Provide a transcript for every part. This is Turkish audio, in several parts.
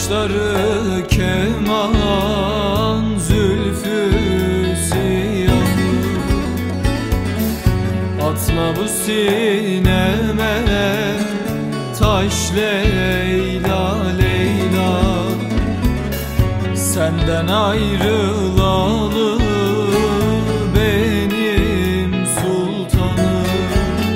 Kaşları keman, zülfü siyah. Atma bu sineme taş Leyla, Leyla. Senden ayrılalı benim sultanım.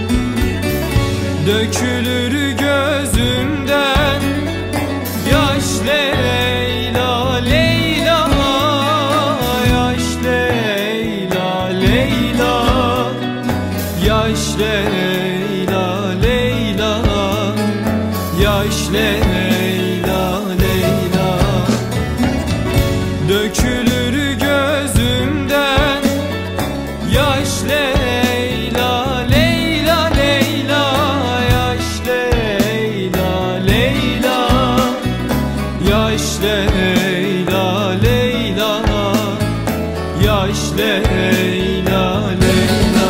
Dökülür gözümden yaş Leyla, Leyla. Yaş Leyla, Leyla. Yaş Leyla, Leyla. Yaş Leyla, Leyla. Dökülür gözümden yaş Leyla, Leyla, Leyla. Yaş Leyla, Leyla. Yaş Leyla, Leyla. Yaş Leyla, Leyla.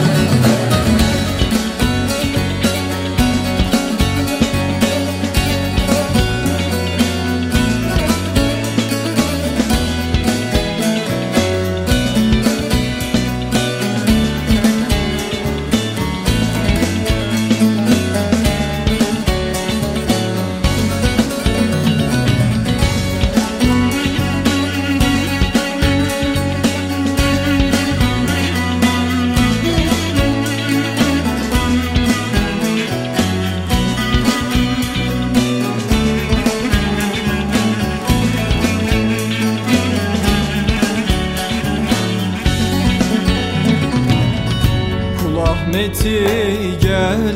Ahmet'i gel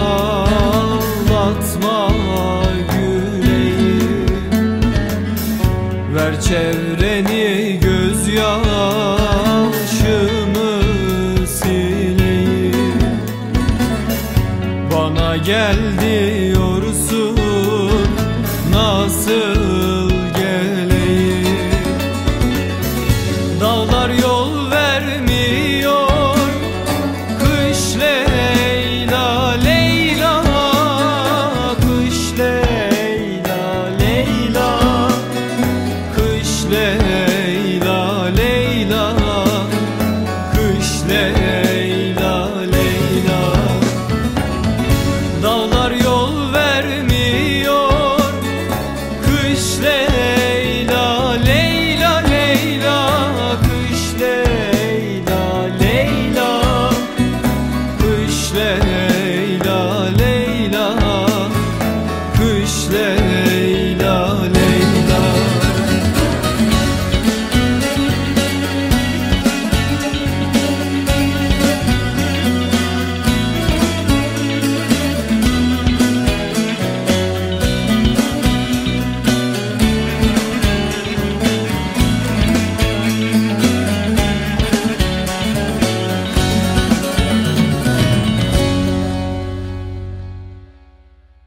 ağlatma güleyi. Ver çevreni gözyaşımı sileyim. Bana gel diyorsun, nasıl geleyim? Dağlar yol vermiyor, kış Leyla, Leyla. Kış Leyla, Leyla. Kış Leyla, Leyla. Kış Leyla, Leyla. Dağlar yol vermiyor, kış Leyla, Leyla, Leyla. Kış Leyla, Leyla. Kış Leyla, Leyla. Kış Leyla.